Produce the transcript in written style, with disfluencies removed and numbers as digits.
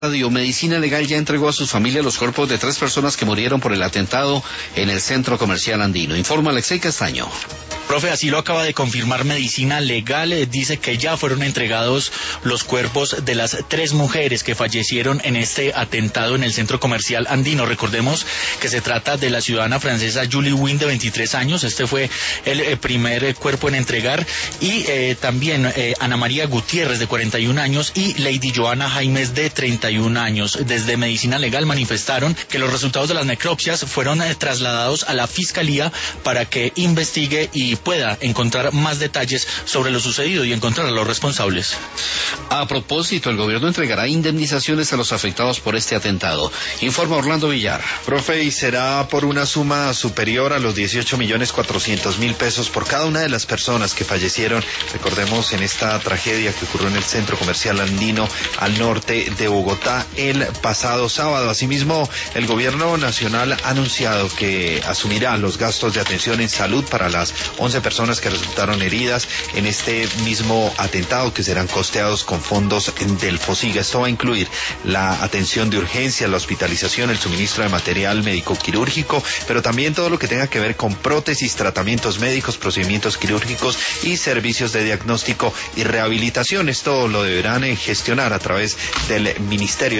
Radio Medicina Legal ya entregó a sus familias los cuerpos de 3 personas que murieron por el atentado en el Centro Comercial Andino. Informa Alexei Castaño. Profe, así lo acaba de confirmar Medicina Legal. Dice que ya fueron entregados los cuerpos de las 3 mujeres que fallecieron en este atentado en el Centro Comercial Andino. Recordemos que se trata de la ciudadana francesa Julie Wynn, de 23 años. Este fue el primer cuerpo en entregar. Y también Ana María Gutiérrez, de 41 años, y Lady Joana Jaimes, de 31 años. Desde Medicina Legal manifestaron que los resultados de las necropsias fueron trasladados a la Fiscalía para que investigue y pueda encontrar más detalles sobre lo sucedido y encontrar a los responsables. A propósito, el gobierno entregará indemnizaciones a los afectados por este atentado. Informa Orlando Villar. Profe, y será por una suma superior a los 18.400.000 pesos por cada una de las personas que fallecieron, recordemos, en esta tragedia que ocurrió en el Centro Comercial Andino al norte de Bogotá el pasado sábado. Asimismo, el gobierno nacional ha anunciado que asumirá los gastos de atención en salud para las 11 personas que resultaron heridas en este mismo atentado, que serán costeados con fondos del FOSIGA. Esto va a incluir la atención de urgencia, la hospitalización, el suministro de material médico quirúrgico, pero también todo lo que tenga que ver con prótesis, tratamientos médicos, procedimientos quirúrgicos y servicios de diagnóstico y rehabilitación. Esto lo deberán gestionar a través del Ministerio